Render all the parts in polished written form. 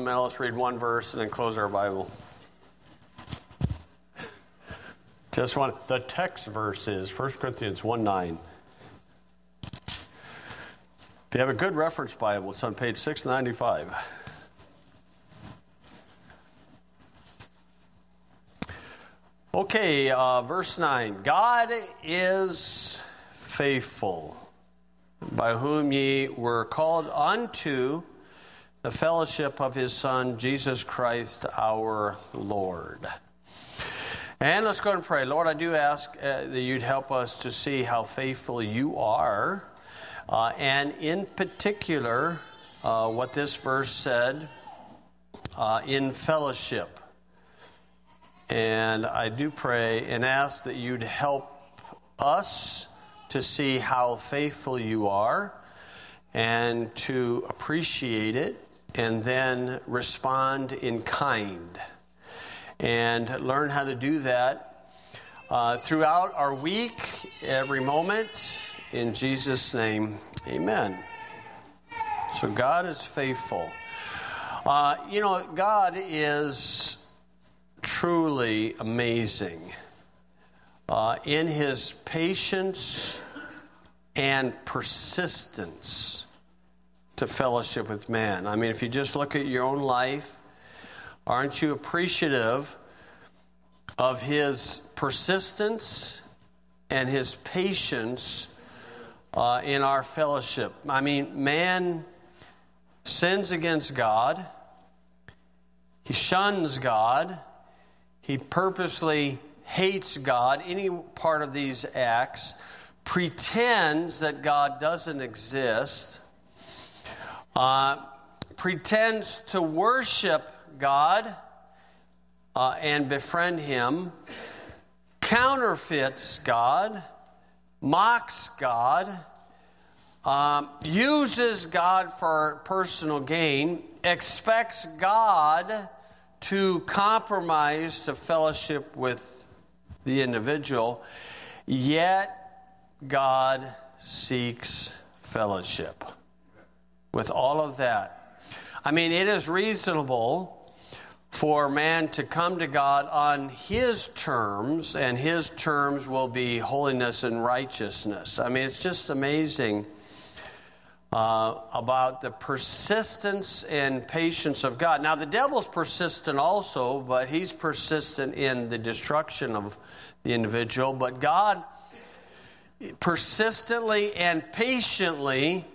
fundamentalists read one verse and then close our Bible. Just one. The text verse is 1 Corinthians 1:9. If you have a good reference Bible, it's on page 695. Okay, verse 9. God is faithful, by whom ye were called unto the fellowship of his Son, Jesus Christ our Lord. And let's go and pray. Lord, I do ask that you'd help us to see how faithful you are. And in particular, what this verse said, in fellowship. And I do pray and ask that you'd help us to see how faithful you are and to appreciate it and then respond in kind. And learn how to do that throughout our week, every moment. In Jesus' name, amen. So God is faithful. God is truly amazing in his patience and persistence to fellowship with man. I mean, if you just look at your own life, aren't you appreciative of his persistence and his patience in our fellowship? I mean, man sins against God. He shuns God. He purposely hates God. Any part of these acts pretends that God doesn't exist. Pretends to worship God and befriend him, counterfeits God, mocks God, uses God for personal gain, expects God to compromise to fellowship with the individual, yet God seeks fellowship. With all of that, I mean, it is reasonable for man to come to God on his terms, and his terms will be holiness and righteousness. I mean, it's just amazing about the persistence and patience of God. Now, the devil's persistent also, but he's persistent in the destruction of the individual. But God persistently and patiently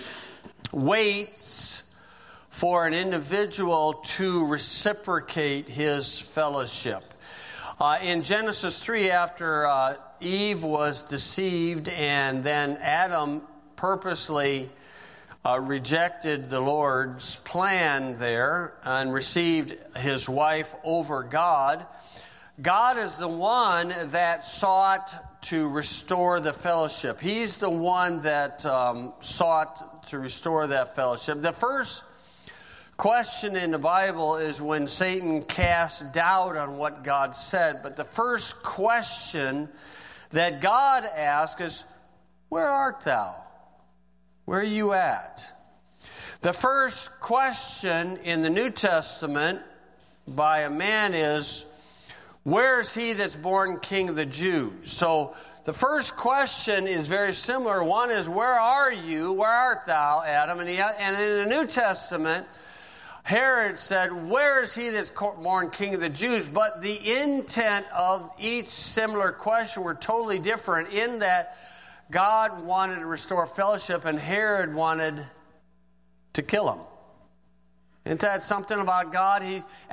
waits for an individual to reciprocate his fellowship. In Genesis 3, after Eve was deceived and then Adam purposely rejected the Lord's plan there and received his wife over God, God is the one that sought to restore the fellowship. He's the one that sought to restore that fellowship. The first question in the Bible is when Satan casts doubt on what God said. But the first question that God asks is, "Where art thou? Where are you at?" The first question in the New Testament by a man is, "Where is he that's born King of the Jews?" So the first question is very similar. One is, "Where are you? Where art thou, Adam?" And in the New Testament, Herod said, "Where is he that's born King of the Jews?" But the intent of each similar question were totally different in that God wanted to restore fellowship and Herod wanted to kill him. Isn't that something about God?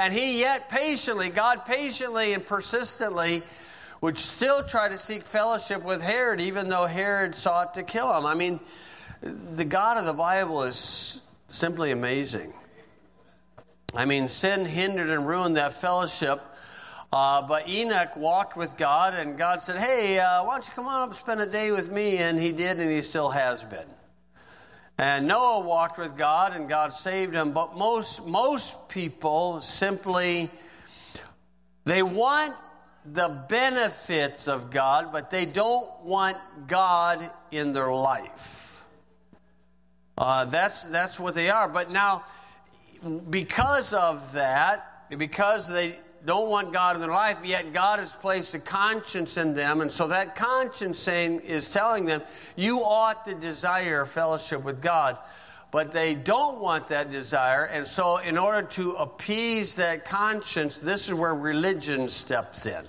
God patiently and persistently would still try to seek fellowship with Herod, even though Herod sought to kill him. I mean, the God of the Bible is simply amazing. I mean, sin hindered and ruined that fellowship. But Enoch walked with God, and God said, "Hey, why don't you come on up and spend a day with me?" And he did, and he still has been. And Noah walked with God, and God saved him. But most people simply, they want the benefits of God, but they don't want God in their life. That's what they are. But now, because of that, because they don't want God in their life, yet God has placed a conscience in them. And so that conscience is telling them, you ought to desire fellowship with God. But they don't want that desire. And so in order to appease that conscience, this is where religion steps in.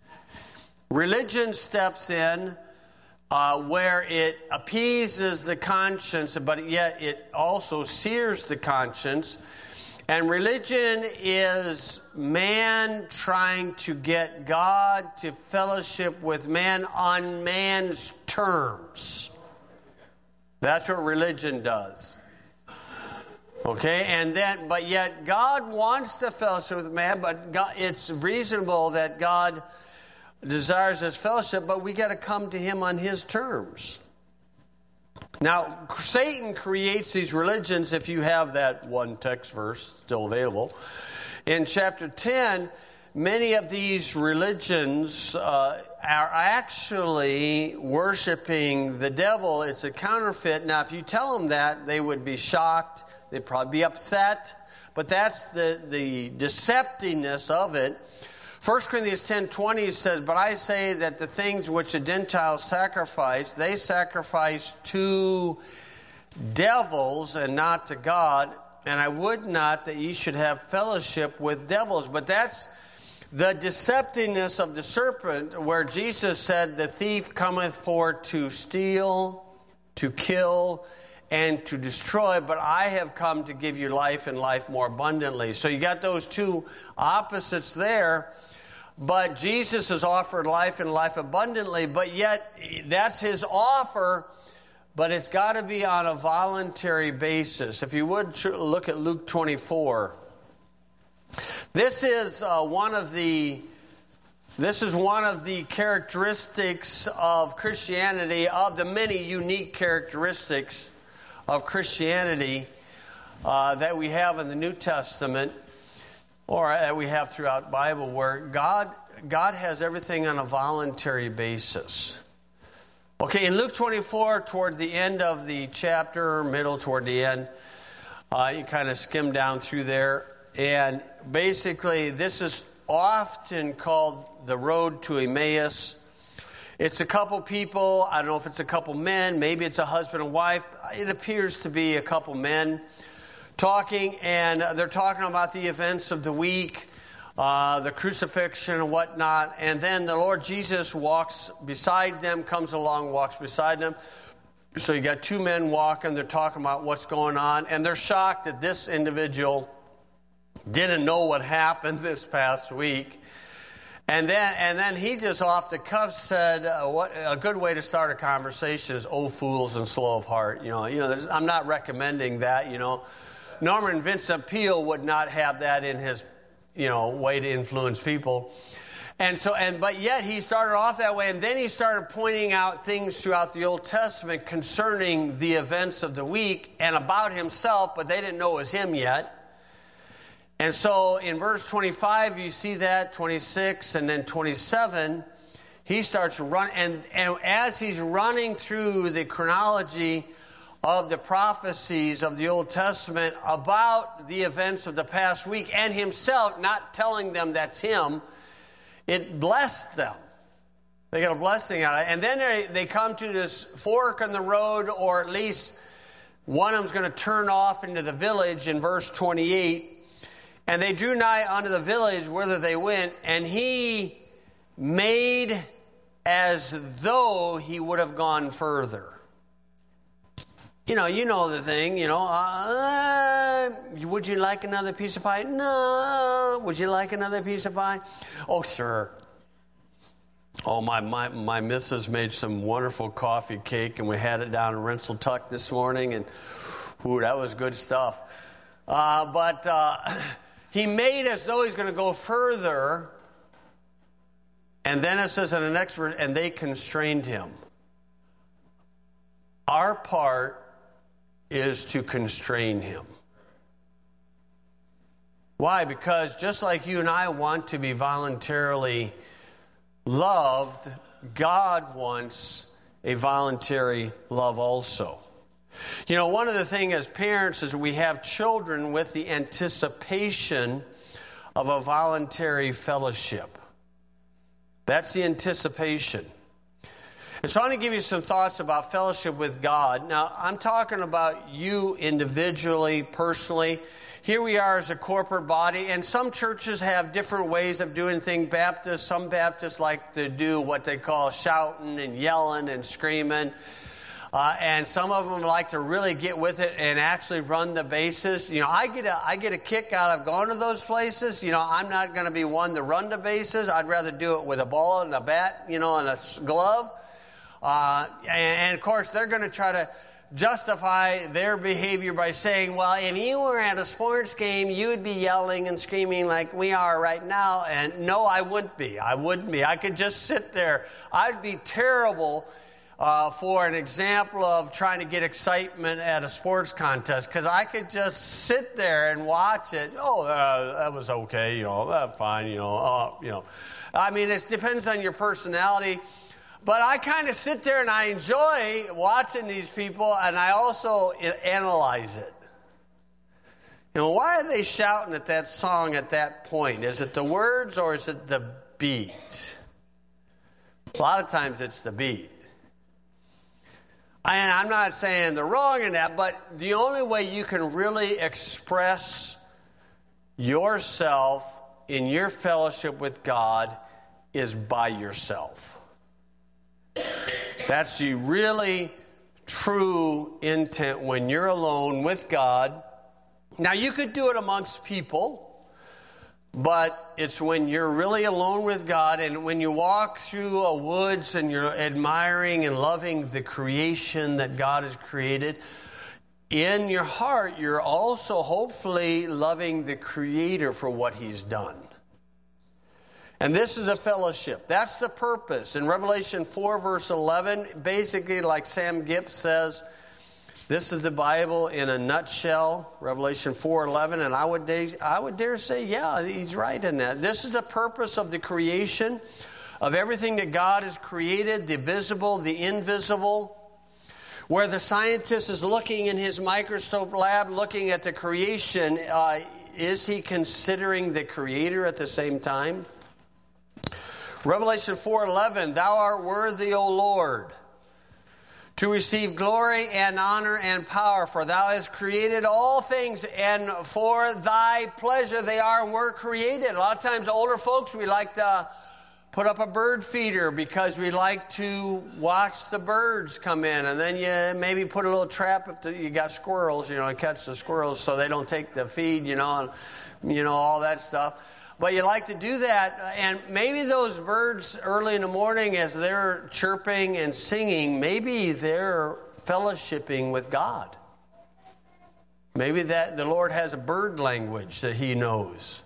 Religion steps in where it appeases the conscience, but yet it also sears the conscience. And religion is man trying to get God to fellowship with man on man's terms. That's what religion does. Okay, but yet God wants to fellowship with man, but it's reasonable that God desires this fellowship, but we got to come to him on his terms. Now, Satan creates these religions, if you have that one text verse still available. In chapter 10, many of these religions are actually worshiping the devil. It's a counterfeit. Now, if you tell them that, they would be shocked. They'd probably be upset. But that's the deceptiveness of it. 1 Corinthians 10:20 says, but I say that the things which the Gentiles sacrifice, they sacrifice to devils and not to God. And I would not that ye should have fellowship with devils. But that's the deceptiveness of the serpent, where Jesus said, the thief cometh for to steal, to kill, and to destroy, but I have come to give you life and life more abundantly. So you got those two opposites there. But Jesus has offered life and life abundantly, but yet that's his offer, but it's got to be on a voluntary basis. If you would look at Luke 24. This is one of the characteristics of Christianity, of the many unique characteristics of Christianity that we have in the New Testament, or that we have throughout the Bible, where God has everything on a voluntary basis. Okay, in Luke 24, toward the end of the chapter, middle toward the end, you kind of skim down through there, and basically this is often called the road to Emmaus. It's a couple people. I don't know if it's a couple men. Maybe it's a husband and wife. It appears to be a couple men talking, and they're talking about the events of the week, the crucifixion and whatnot. And then the Lord Jesus walks beside them, comes along, walks beside them. So you got two men walking. They're talking about what's going on, and they're shocked that this individual didn't know what happened this past week. And then he just off the cuff said, "What a good way to start a conversation is, oh fools and slow of heart." I'm not recommending that. Norman Vincent Peale would not have that in his, way to influence people. But yet he started off that way, and then he started pointing out things throughout the Old Testament concerning the events of the week and about himself, but they didn't know it was him yet. And so in verse 25, you see that, 26, and then 27, he starts to run. And as he's running through the chronology of the prophecies of the Old Testament about the events of the past week, and himself not telling them that's him, it blessed them. They got a blessing out of it. And then they come to this fork in the road, or at least one of them's going to turn off into the village in verse 28. And they drew nigh unto the village whither they went, and he made as though he would have gone further. You know the thing, would you like another piece of pie? No. Would you like another piece of pie? Oh, sure. Oh, my missus made some wonderful coffee cake, and we had it down in Rensselaer this morning, and that was good stuff. He made as though he's going to go further, and then it says in the next verse, and they constrained him. Our part is to constrain him. Why? Because just like you and I want to be voluntarily loved, God wants a voluntary love also. You know, one of the things as parents is we have children with the anticipation of a voluntary fellowship. That's the anticipation. And so I want to give you some thoughts about fellowship with God. Now, I'm talking about you individually, personally. Here we are as a corporate body, and some churches have different ways of doing things. Some Baptists like to do what they call shouting and yelling and screaming. And some of them like to really get with it and actually run the bases. You know, I get a kick out of going to those places. You know, I'm not going to be one to run the bases. I'd rather do it with a ball and a bat, you know, and a glove. And of course, they're going to try to justify their behavior by saying, well, if you were at a sports game, you would be yelling and screaming like we are right now. And no, I wouldn't be. I could just sit there. I'd be terrible for an example of trying to get excitement at a sports contest, because I could just sit there and watch it. Oh, that was okay, you know, that's fine, you know. I mean, it depends on your personality. But I kind of sit there and I enjoy watching these people, and I also analyze it. You know, why are they shouting at that song at that point? Is it the words or is it the beat? A lot of times it's the beat. And I'm not saying they're wrong in that, but the only way you can really express yourself in your fellowship with God is by yourself. That's the really true intent when you're alone with God. Now, you could do it amongst people, but it's when you're really alone with God, and when you walk through a woods and you're admiring and loving the creation that God has created, in your heart, you're also hopefully loving the Creator for what He's done. And this is a fellowship. That's the purpose. In Revelation 4, verse 11, basically, like Sam Gipp says, this is the Bible in a nutshell, Revelation 4:11, and I would dare say, yeah, he's right in that. This is the purpose of the creation, of everything that God has created, the visible, the invisible, where the scientist is looking in his microscope lab, looking at the creation. Is he considering the Creator at the same time? Revelation 4:11, thou art worthy, O Lord, to receive glory and honor and power, for thou hast created all things, and for thy pleasure they are and were created. A lot of times, older folks, we like to put up a bird feeder because we like to watch the birds come in, and then you maybe put a little trap if you got squirrels, and catch the squirrels so they don't take the feed, and all that stuff. But you like to do that, and maybe those birds early in the morning as they're chirping and singing, maybe they're fellowshipping with God. Maybe that the Lord has a bird language that He knows.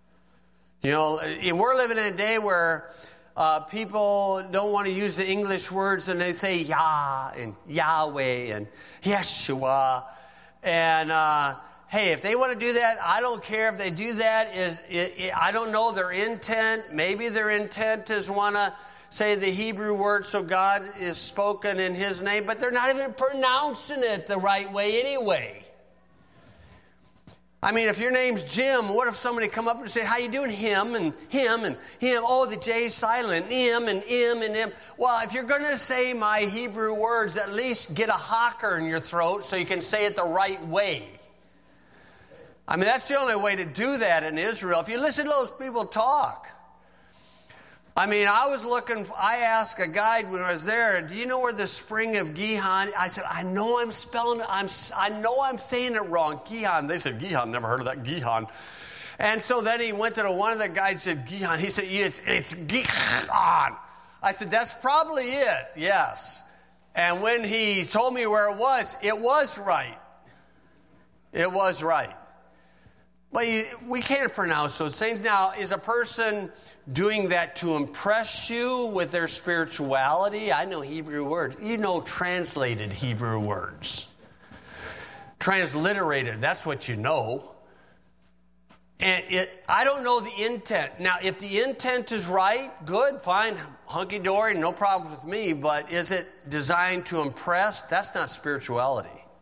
We're living in a day where people don't want to use the English words, and they say Yah and Yahweh and Yeshua, and hey, if they want to do that, I don't care if they do that. I don't know their intent. Maybe their intent is want to say the Hebrew word so God is spoken in His name, but they're not even pronouncing it the right way anyway. I mean, if your name's Jim, what if somebody come up and say, how you doing? Him and him and him. Oh, the J's silent. Him and him and him. Well, if you're going to say my Hebrew words, at least get a hocker in your throat so you can say it the right way. I mean, that's the only way to do that in Israel. If you listen to those people talk. I mean, I asked a guide when I was there, do you know where the spring of Gihon? I said, I know I'm saying it wrong. Gihon. They said, Gihon, never heard of that, Gihon. And so then he went to one of the guides said, Gihon. He said, it's Gihon. I said, that's probably it, yes. And when he told me where it was right. It was right. But we can't pronounce those things. Now, is a person doing that to impress you with their spirituality? I know Hebrew words. You know translated Hebrew words. Transliterated, that's what you know. And I don't know the intent. Now, if the intent is right, good, fine, hunky-dory, no problems with me. But is it designed to impress? That's not spirituality.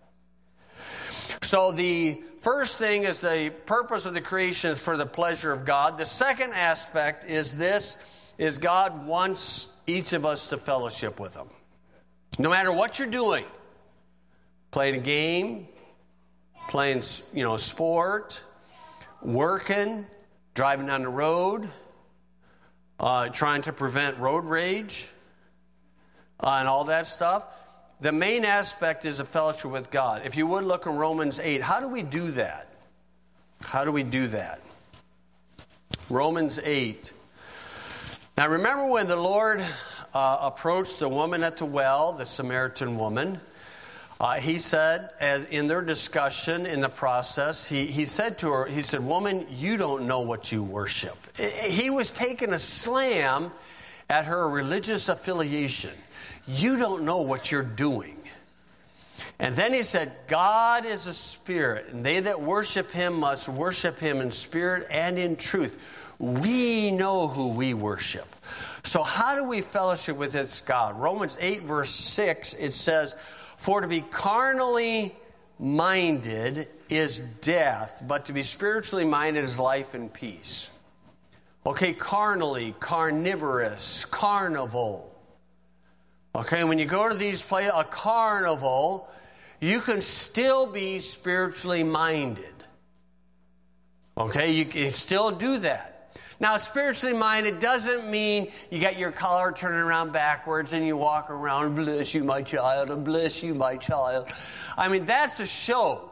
So the first thing is the purpose of the creation is for the pleasure of God. The second aspect is God wants each of us to fellowship with Him. No matter what you're doing, playing a game, playing, sport, working, driving on the road, trying to prevent road rage, and all that stuff. The main aspect is a fellowship with God. If you would look in Romans 8, how do we do that? How do we do that? Romans 8. Now remember when the Lord approached the woman at the well, the Samaritan woman, He said, as in their discussion in the process, he said to her, he said, "Woman, you don't know what you worship." He was taking a slam at her religious affiliation. You don't know what you're doing. And then he said, God is a spirit, and they that worship Him must worship Him in spirit and in truth. We know who we worship. So how do we fellowship with this God? Romans 8 verse 6, it says, "For to be carnally minded is death, but to be spiritually minded is life and peace." Okay, carnally, carnivorous, carnival. Okay, when you go to these places, a carnival, you can still be spiritually minded. Okay, you can still do that. Now, spiritually minded doesn't mean you got your collar turning around backwards and you walk around, "Bless you, my child, and bless you, my child." I mean, that's a show.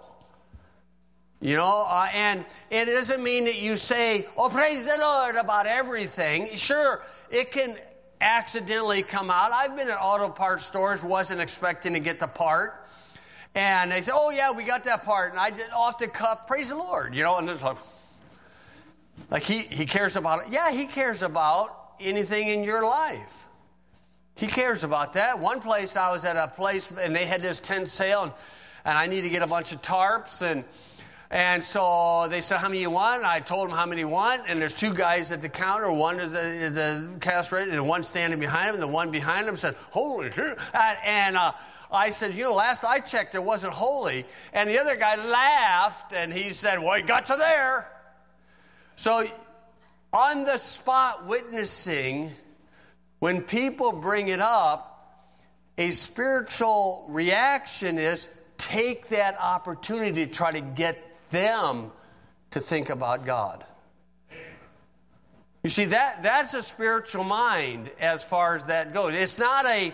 And it doesn't mean that you say, "Oh, praise the Lord," about everything. Sure, it can accidentally come out. I've been at auto parts stores, wasn't expecting to get the part. And they say, "Oh, yeah, we got that part." And I just off the cuff, "Praise the Lord," and it's like he cares about it. Yeah, He cares about anything in your life. He cares about that. One place, I was at a place, and they had this tent sale, and I need to get a bunch of tarps, and so they said, "How many you want?" And I told them how many you want, and there's two guys at the counter. One is the cash register, and one standing behind him, and the one behind him said, "Holy shit." And I said, last I checked, it wasn't holy. And the other guy laughed, and he said, "Well, you got to there." So on the spot witnessing, when people bring it up, a spiritual reaction is take that opportunity to try to get them to think about God. You see, that's a spiritual mind as far as that goes. It's not at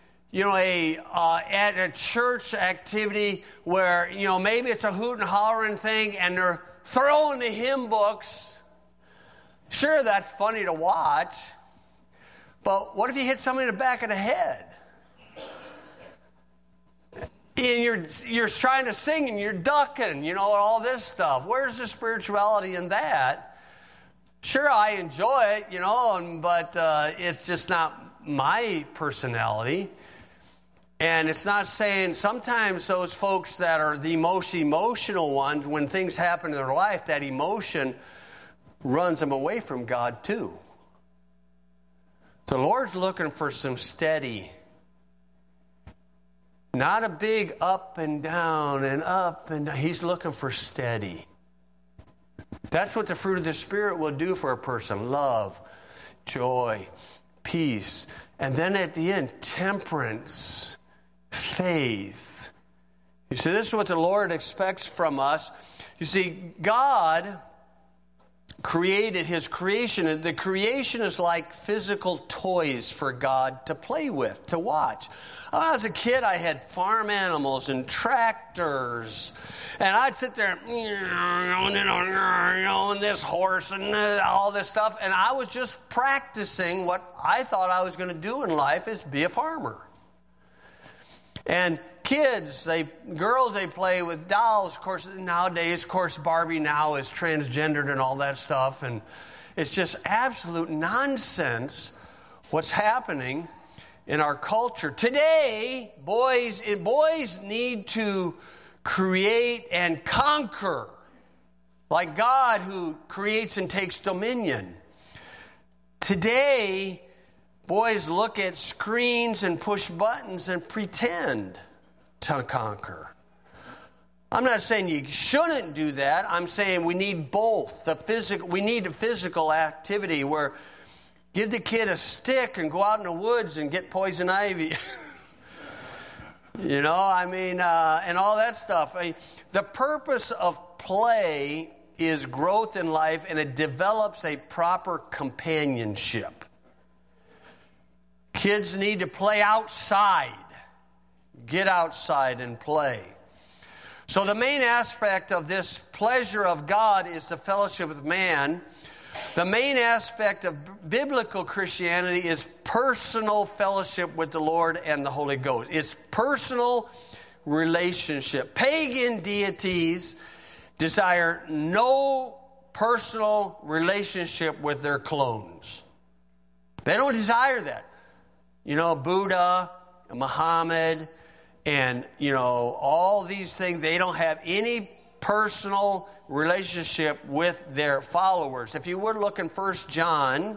a church activity where, maybe it's a hoot and hollering thing and they're throwing the hymn books. Sure, that's funny to watch. But what if you hit somebody in the back of the head? And you're trying to sing and you're ducking, all this stuff. Where's the spirituality in that? Sure, I enjoy it, but it's just not my personality. And it's not saying sometimes those folks that are the most emotional ones, when things happen in their life, that emotion runs them away from God too. The Lord's looking for some steady. Not a big up and down and up and down. He's looking for steady. That's what the fruit of the Spirit will do for a person. Love, joy, peace. And then at the end, temperance, faith. You see, this is what the Lord expects from us. You see, God created His creation. The creation is like physical toys for God to play with, to watch. When I was a kid, I had farm animals and tractors. And I'd sit there, and this horse and all this stuff. And I was just practicing what I thought I was going to do in life, is be a farmer. And kids, girls, they play with dolls. Of course, nowadays, Barbie now is transgendered and all that stuff. And it's just absolute nonsense what's happening in our culture. Today, boys need to create and conquer, like God who creates and takes dominion. Today, boys look at screens and push buttons and pretend to conquer. I'm not saying you shouldn't do that. I'm saying we need both. We need a physical activity where give the kid a stick and go out in the woods and get poison ivy. And all that stuff. The purpose of play is growth in life, and it develops a proper companionship. Kids need to play outside. Get outside and play. So the main aspect of this pleasure of God is the fellowship with man. The main aspect of biblical Christianity is personal fellowship with the Lord and the Holy Ghost. It's personal relationship. Pagan deities desire no personal relationship with their clones. They don't desire that. Buddha, Muhammad, and, all these things, they don't have any personal relationship with their followers. If you would look in 1 John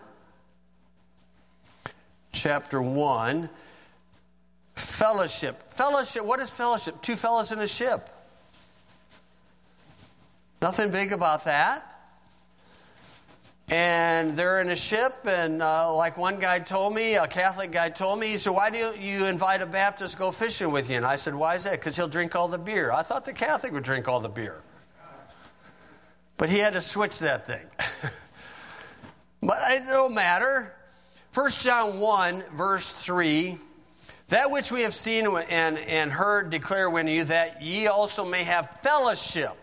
chapter 1, fellowship. Fellowship, what is fellowship? Two fellows in a ship. Nothing big about that. And they're in a ship, and like one guy told me, a Catholic guy told me, he said, why do you invite a Baptist to go fishing with you? And I said, why is that? Because he'll drink all the beer. I thought the Catholic would drink all the beer. But he had to switch that thing. But it don't matter. 1 John 1, verse 3, that which we have seen and heard declare unto you, that ye also may have fellowship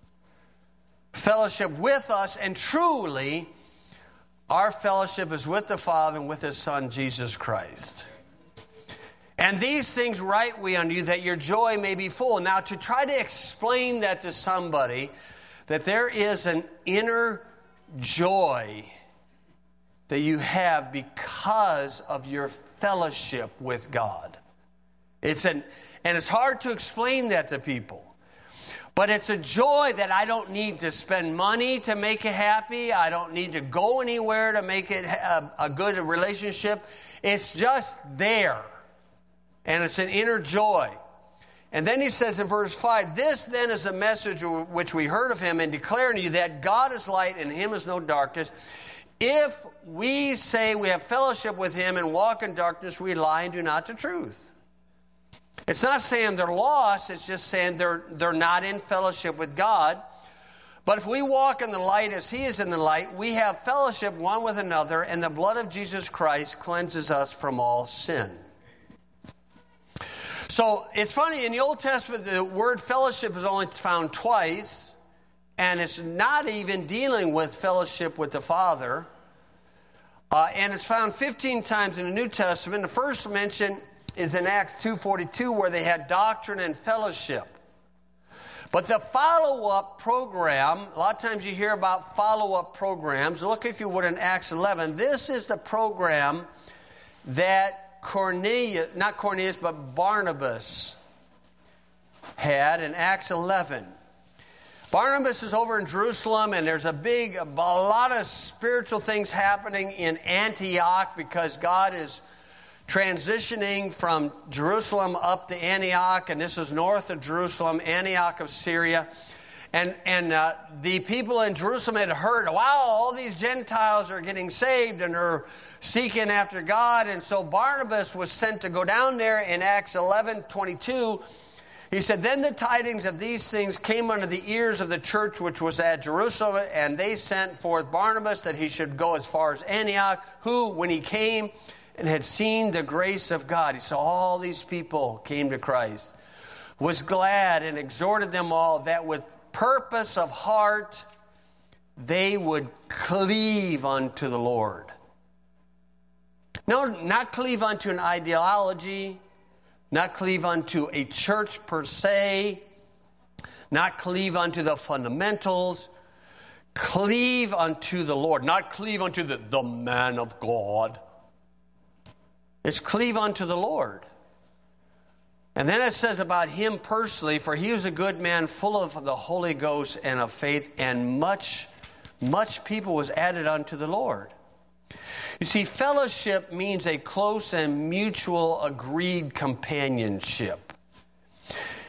with us, and truly our fellowship is with the Father and with His Son, Jesus Christ. And these things write we unto you, that your joy may be full. Now, to try to explain that to somebody, that there is an inner joy that you have because of your fellowship with God. And it's hard to explain that to people. But it's a joy that I don't need to spend money to make it happy. I don't need to go anywhere to make it a good relationship. It's just there. And it's an inner joy. And then he says in verse 5, this then is a message which we heard of him and declare unto you, that God is light and in him is no darkness. If we say we have fellowship with him and walk in darkness, we lie and do not the truth. It's not saying they're lost. It's just saying they're not in fellowship with God. But if we walk in the light as he is in the light, we have fellowship one with another, and the blood of Jesus Christ cleanses us from all sin. So it's funny, in the Old Testament, the word fellowship is only found twice, and it's not even dealing with fellowship with the Father. And it's found 15 times in the New Testament. The first mention is in Acts 2:42, where they had doctrine and fellowship. But the follow-up program, a lot of times you hear about follow-up programs. Look, if you would, in Acts 11. This is the program that Barnabas had in Acts 11. Barnabas is over in Jerusalem, and there's a lot of spiritual things happening in Antioch, because God is transitioning from Jerusalem up to Antioch, and this is north of Jerusalem, Antioch of Syria. And the people in Jerusalem had heard, wow, all these Gentiles are getting saved and are seeking after God. And so Barnabas was sent to go down there in Acts 11:22. He said, then the tidings of these things came unto the ears of the church which was at Jerusalem, and they sent forth Barnabas that he should go as far as Antioch, who, when he came and had seen the grace of God, he saw all these people came to Christ, was glad and exhorted them all that with purpose of heart they would cleave unto the Lord. No, not cleave unto an ideology, not cleave unto a church per se, not cleave unto the fundamentals, cleave unto the Lord, not cleave unto the man of God. It's cleave unto the Lord. And then it says about him personally, for he was a good man, full of the Holy Ghost and of faith, and much people was added unto the Lord. You see, fellowship means a close and mutual agreed companionship.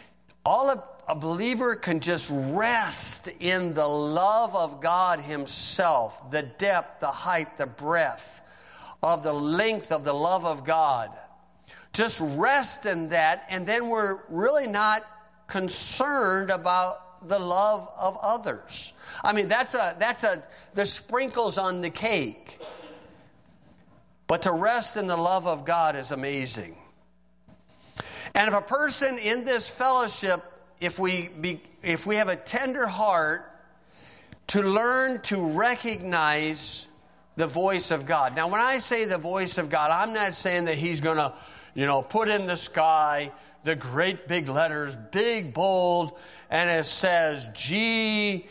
a believer can just rest in the love of God himself, the depth, the height, the breadth of the length of the love of God. Just rest in that, and then we're really not concerned about the love of others. I mean, that's the sprinkles on the cake. But to rest in the love of God is amazing. And if a person in this fellowship, if we have a tender heart to learn to recognize the voice of God. Now, when I say the voice of God, I'm not saying that he's going to, put in the sky the great big letters, big, bold, and it says GPC.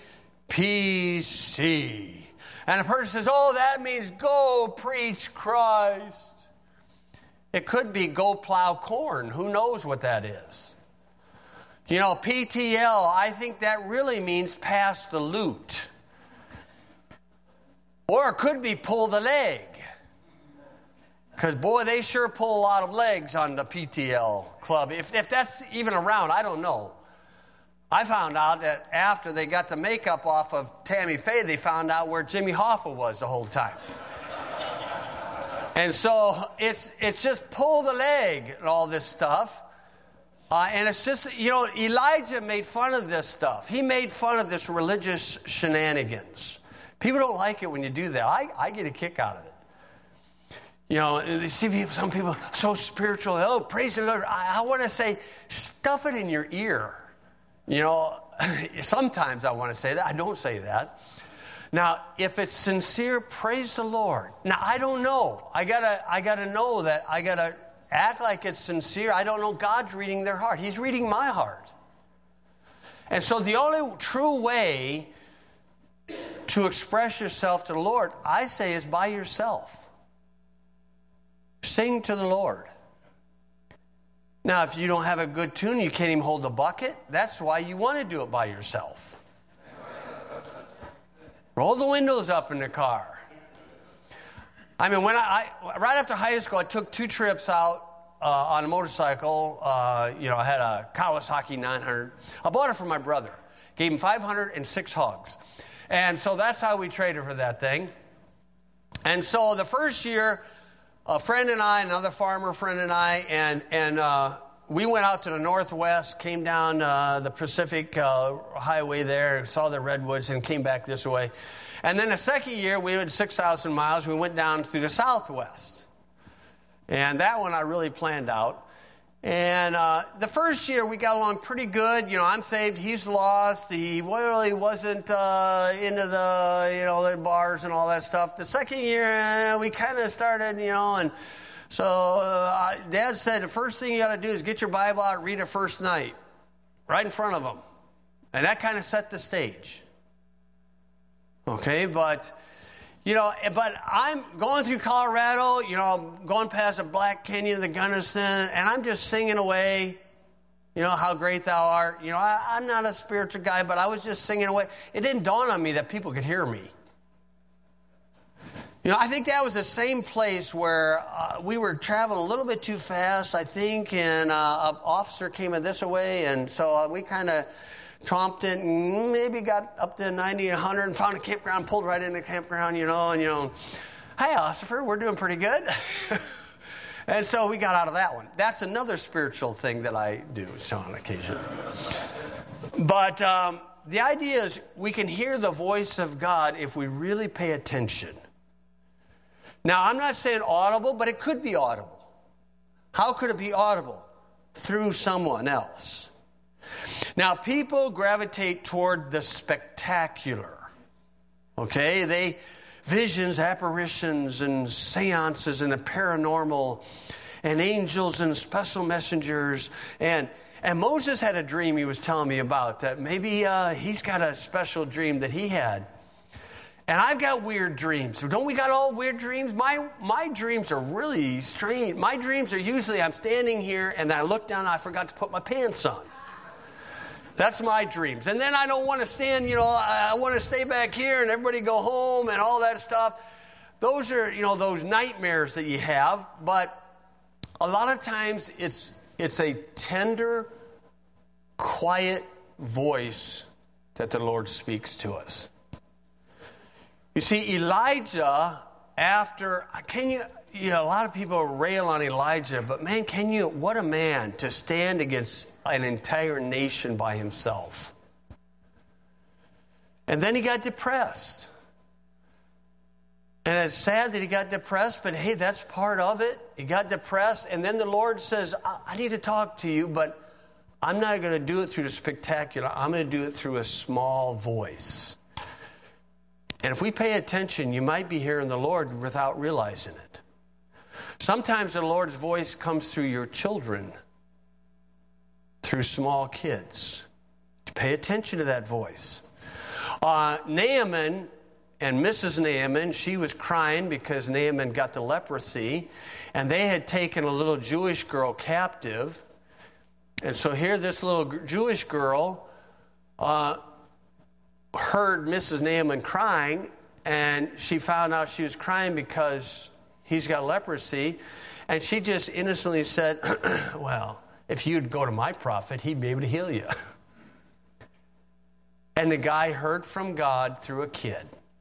And a person says, oh, that means go preach Christ. It could be go plow corn. Who knows what that is? PTL, I think that really means pass the loot. Or it could be pull the leg. Because, boy, they sure pull a lot of legs on the PTL club. If that's even around, I don't know. I found out that after they got the makeup off of Tammy Faye, they found out where Jimmy Hoffa was the whole time. And so it's just pull the leg and all this stuff. And it's just, Elijah made fun of this stuff. He made fun of this religious shenanigans. People don't like it when you do that. I get a kick out of it. They see some people so spiritual. Oh, praise the Lord. I want to say, stuff it in your ear. Sometimes I want to say that. I don't say that. Now, if it's sincere, praise the Lord. Now, I don't know. I gotta know that. I gotta act like it's sincere. I don't know. God's reading their heart. He's reading my heart. And so the only true way to express yourself to the Lord, I say, is by yourself. Sing to the Lord. Now, if you don't have a good tune, you can't even hold the bucket. That's why you want to do it by yourself. Roll the windows up in the car. I mean, right after high school, I took 2 trips out on a motorcycle. I had a Kawasaki 900. I bought it for my brother. Gave him 500 and 6 hogs. And so that's how we traded for that thing. And so the first year, a friend and I, another farmer friend and I, and we went out to the northwest, came down the Pacific Highway there, saw the redwoods, and came back this way. And then the second year, we did 6,000 miles. We went down through the southwest. And that one I really planned out. And the first year, we got along pretty good. I'm saved, he's lost. He really wasn't into the bars and all that stuff. The second year, we kind of started, and so Dad said, the first thing you got to do is get your Bible out and read it first night, right in front of him. And that kind of set the stage. Okay, but I'm going through Colorado, going past the Black Canyon of the Gunnison, and I'm just singing away, how great thou art. I'm not a spiritual guy, but I was just singing away. It didn't dawn on me that people could hear me. I think that was the same place where we were traveling a little bit too fast, I think, and an officer came in this way, and so we kind of tromped it and maybe got up to 90 and 100 and found a campground, pulled right in the campground, hey, Ossifer, we're doing pretty good. And so we got out of that one. That's another spiritual thing that I do on occasion. But the idea is we can hear the voice of God if we really pay attention. Now, I'm not saying audible, but it could be audible. How could it be audible? Through someone else. Now, people gravitate toward the spectacular. Okay? Visions, apparitions, and seances, and the paranormal, and angels, and special messengers. And Moses had a dream he was telling me about, that maybe he's got a special dream that he had. And I've got weird dreams. Don't we got all weird dreams? My dreams are really strange. My dreams are usually I'm standing here, and then I look down and I forgot to put my pants on. That's my dreams. And then I don't want to stand, I want to stay back here and everybody go home and all that stuff. Those are, those nightmares that you have. But a lot of times it's a tender quiet voice that the Lord speaks to us. You see, Elijah, a lot of people rail on Elijah, but man, what a man to stand against an entire nation by himself. And then he got depressed. And it's sad that he got depressed, but hey, that's part of it. He got depressed, and then the Lord says, I need to talk to you, but I'm not going to do it through the spectacular. I'm going to do it through a small voice. And if we pay attention, you might be hearing the Lord without realizing it. Sometimes the Lord's voice comes through your children, through small kids. Pay attention to that voice. Naaman and Mrs. Naaman, she was crying because Naaman got the leprosy, and they had taken a little Jewish girl captive. And so here this little Jewish girl heard Mrs. Naaman crying, and she found out she was crying because he's got leprosy. And she just innocently said, well, if you'd go to my prophet, he'd be able to heal you. And the guy heard from God through a kid.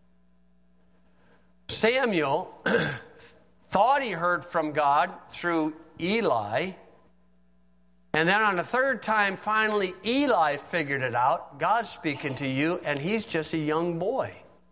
Samuel thought he heard from God through Eli. And then on the third time, finally, Eli figured it out. God's speaking to you, and he's just a young boy.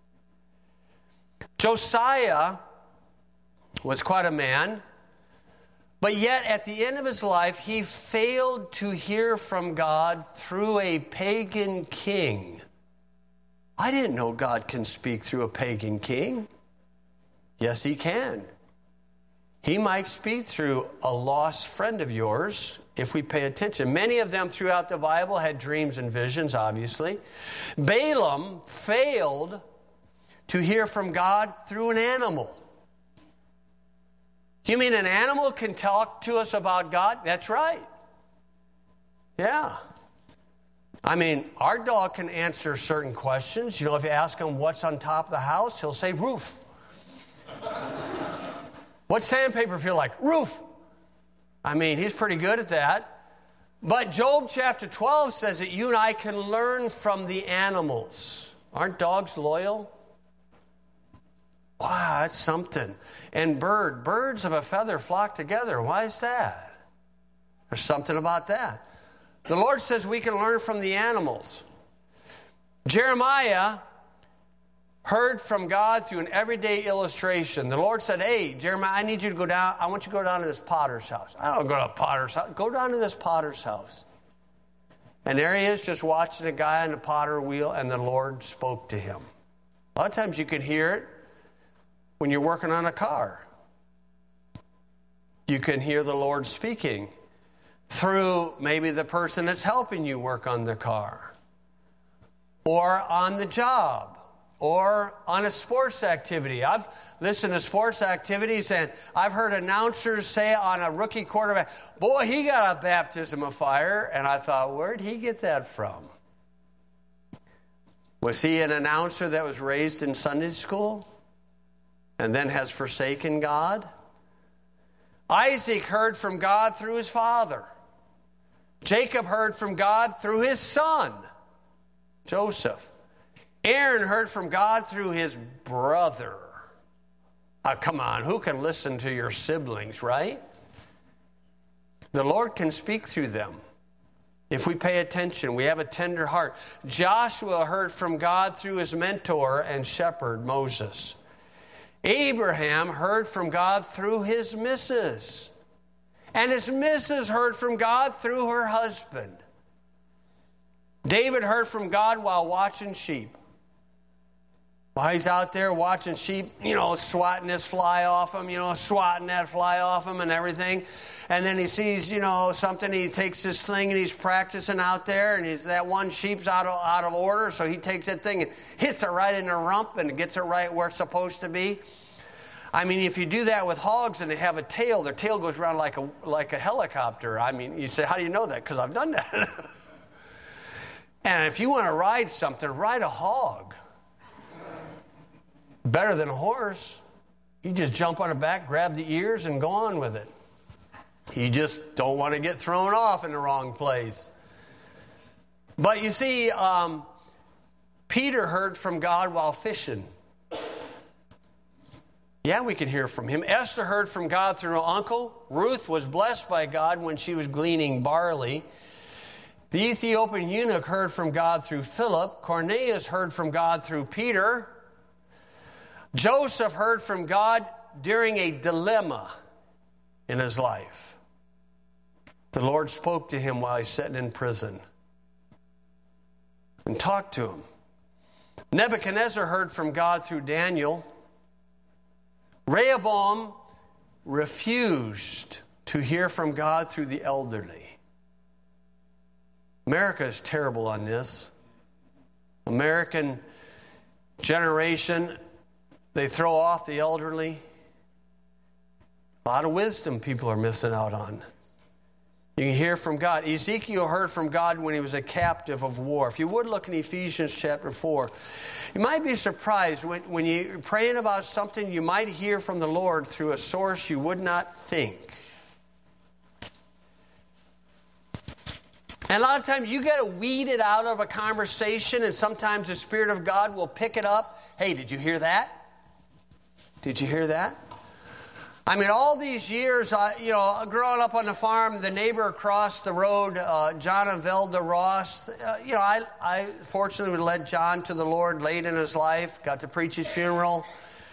Josiah was quite a man, but yet at the end of his life, he failed to hear from God through a pagan king. I didn't know God can speak through a pagan king. Yes, he can. He might speak through a lost friend of yours if we pay attention. Many of them throughout the Bible had dreams and visions, obviously. Balaam failed to hear from God through an animal. You mean an animal can talk to us about God? That's right. Yeah. I mean, our dog can answer certain questions. You know, if you ask him what's on top of the house, he'll say roof. What's sandpaper feel like? Roof. I mean, he's pretty good at that. But Job chapter 12 says that you and I can learn from the animals. Aren't dogs loyal? Wow, that's something. And birds of a feather flock together. Why is that? There's something about that. The Lord says we can learn from the animals. Jeremiah heard from God through an everyday illustration. The Lord said, hey, Jeremiah, I need you to go down. I want you to go down to this potter's house. I don't go to a potter's house. Go down to this potter's house. And there he is just watching a guy on the potter wheel, and the Lord spoke to him. A lot of times you can hear it when you're working on a car. You can hear the Lord speaking through maybe the person that's helping you work on the car, or on the job, or on a sports activity. I've listened to sports activities, and I've heard announcers say on a rookie quarterback, boy, he got a baptism of fire. And I thought, where'd he get that from? Was he an announcer that was raised in Sunday school and then has forsaken God? Isaac heard from God through his father. Jacob heard from God through his son, Joseph. Aaron heard from God through his brother. Come on, who can listen to your siblings, right? The Lord can speak through them. If we pay attention, we have a tender heart. Joshua heard from God through his mentor and shepherd, Moses. Abraham heard from God through his missus. And his missus heard from God through her husband. David heard from God while watching sheep. While he's out there watching sheep, swatting this fly off him, swatting that fly off him and everything. And then he sees, something, he takes this thing and he's practicing out there, and that one sheep's out of order, so he takes that thing and hits it right in the rump and gets it right where it's supposed to be. I mean, if you do that with hogs and they have a tail, their tail goes around like a helicopter. I mean, you say, how do you know that? Because I've done that. And if you want to ride something, ride a hog. Better than a horse. You just jump on the back, grab the ears, and go on with it. You just don't want to get thrown off in the wrong place. But you see, Peter heard from God while fishing. Yeah, we can hear from him. Esther heard from God through her uncle. Ruth was blessed by God when she was gleaning barley. The Ethiopian eunuch heard from God through Philip. Cornelius heard from God through Peter. Joseph heard from God during a dilemma in his life. The Lord spoke to him while he's sitting in prison and talked to him. Nebuchadnezzar heard from God through Daniel. Rehoboam refused to hear from God through the elderly. America is terrible on this. American generation, they throw off the elderly. A lot of wisdom people are missing out on. You can hear from God. Ezekiel heard from God when he was a captive of war. If you would look in Ephesians chapter 4, you might be surprised when you're praying about something, you might hear from the Lord through a source you would not think. And a lot of times you got to weed it out of a conversation, and sometimes the Spirit of God will pick it up. Hey, did you hear that? Did you hear that? I mean, all these years, growing up on the farm, the neighbor across the road, John and Velda Ross, I fortunately led John to the Lord late in his life, got to preach his funeral.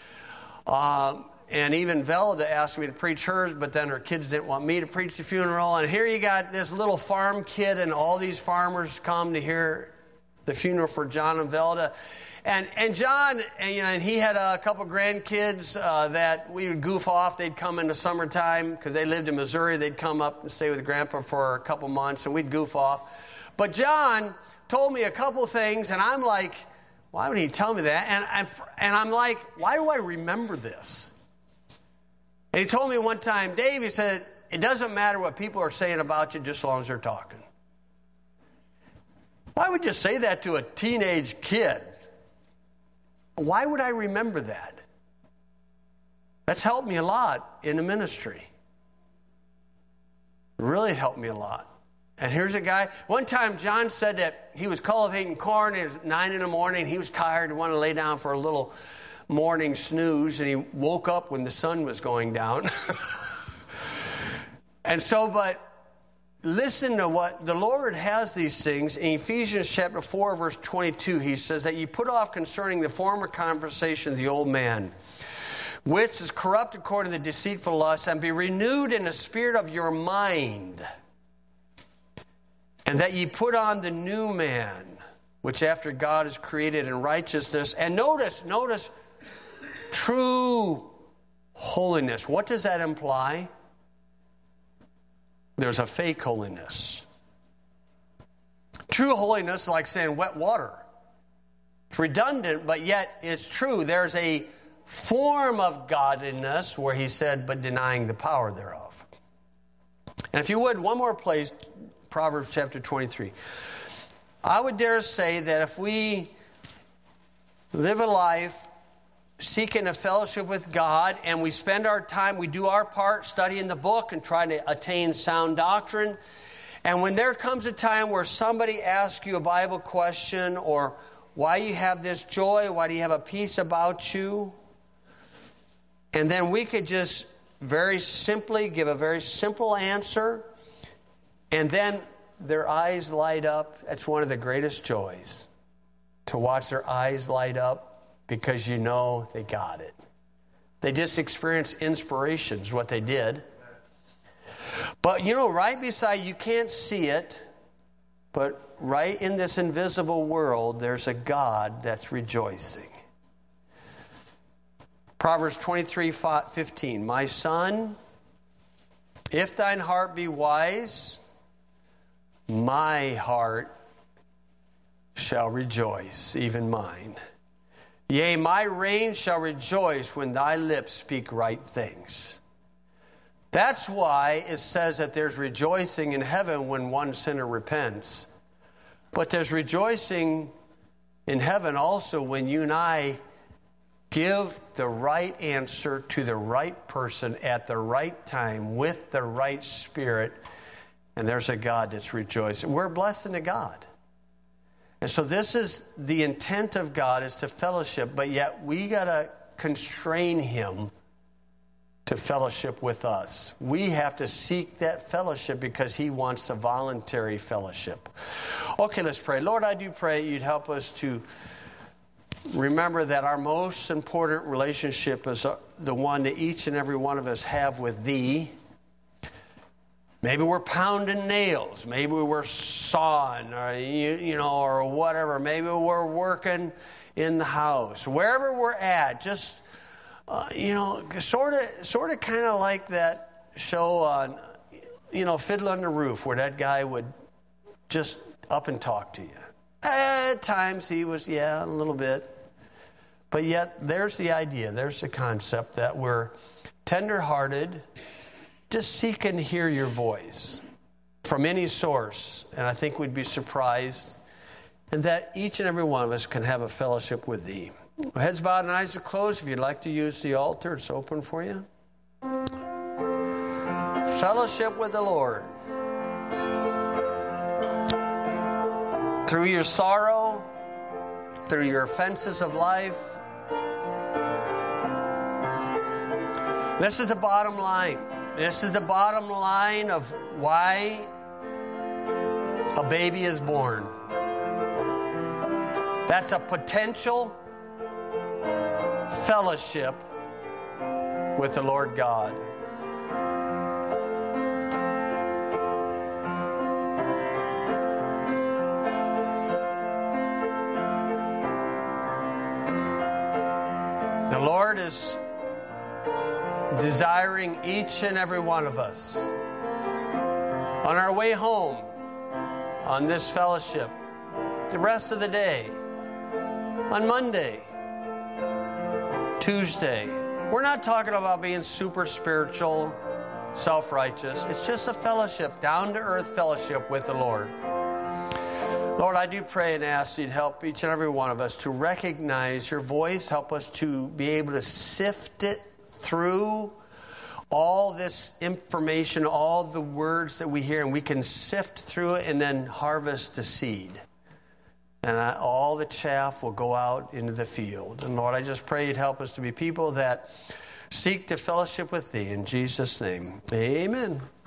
And even Velda asked me to preach hers, but then her kids didn't want me to preach the funeral. And here you got this little farm kid, and all these farmers come to hear the funeral for John and Velda. And John, and he had a couple grandkids that we would goof off. They'd come in the summertime because they lived in Missouri. They'd come up and stay with Grandpa for a couple months, and we'd goof off. But John told me a couple things, and I'm like, why would he tell me that? And I'm like, why do I remember this? And he told me one time, Dave, he said, it doesn't matter what people are saying about you just as long as they're talking. Why would you say that to a teenage kid? Why would I remember that? That's helped me a lot in the ministry. Really helped me a lot. And here's a guy. One time John said that he was cultivating corn. It was 9 a.m. He was tired and wanted to lay down for a little morning snooze. And he woke up when the sun was going down. But listen to what the Lord has these things. In Ephesians chapter 4, verse 22, he says that you put off concerning the former conversation of the old man, which is corrupt according to the deceitful lust, and be renewed in the spirit of your mind, and that ye put on the new man, which after God is created in righteousness. And notice, true holiness. What does that imply? There's a fake holiness. True holiness is like saying wet water. It's redundant, but yet it's true. There's a form of godliness where he said, but denying the power thereof. And if you would, one more place, Proverbs chapter 23. I would dare say that if we live a life seeking a fellowship with God, and we spend our time, we do our part studying the book and trying to attain sound doctrine. And when there comes a time where somebody asks you a Bible question, or why you have this joy, why do you have a peace about you? And then we could just very simply give a very simple answer, and then their eyes light up. That's one of the greatest joys, to watch their eyes light up. Because you know they got it. They just experienced inspiration is what they did. But right beside, you can't see it, but right in this invisible world, there's a God that's rejoicing. Proverbs 23:15. My son, if thine heart be wise, my heart shall rejoice, even mine. Yea, my reign shall rejoice when thy lips speak right things. That's why it says that there's rejoicing in heaven when one sinner repents. But there's rejoicing in heaven also when you and I give the right answer to the right person at the right time with the right spirit. And there's a God that's rejoicing. We're blessed in a God. And so this is the intent of God, is to fellowship, but yet we got to constrain him to fellowship with us. We have to seek that fellowship because he wants the voluntary fellowship. Okay, let's pray. Lord, I do pray you'd help us to remember that our most important relationship is the one that each and every one of us have with thee. Maybe we're pounding nails. Maybe we're sawing, or or whatever. Maybe we're working in the house. Wherever we're at, just sort of, kind of like that show on, Fiddler on the Roof, where that guy would just up and talk to you. At times he was, a little bit, but yet there's the idea, there's the concept that we're tender-hearted. Just seek and hear your voice from any source. And I think we'd be surprised. And that each and every one of us can have a fellowship with thee. Heads bowed and eyes are closed. If you'd like to use the altar, it's open for you. Fellowship with the Lord. Through your sorrow, through your offenses of life. This is the bottom line. This is the bottom line of why a baby is born. That's a potential fellowship with the Lord God. The Lord is desiring each and every one of us on our way home on this fellowship, the rest of the day, on Monday, Tuesday. We're not talking about being super spiritual, self-righteous. It's just a fellowship, down-to-earth fellowship with the Lord. Lord, I do pray and ask you'd help each and every one of us to recognize your voice. Help us to be able to sift it through all this information, all the words that we hear, and we can sift through it and then harvest the seed. And all the chaff will go out into the field. And Lord, I just pray you'd help us to be people that seek to fellowship with thee. In Jesus' name, amen.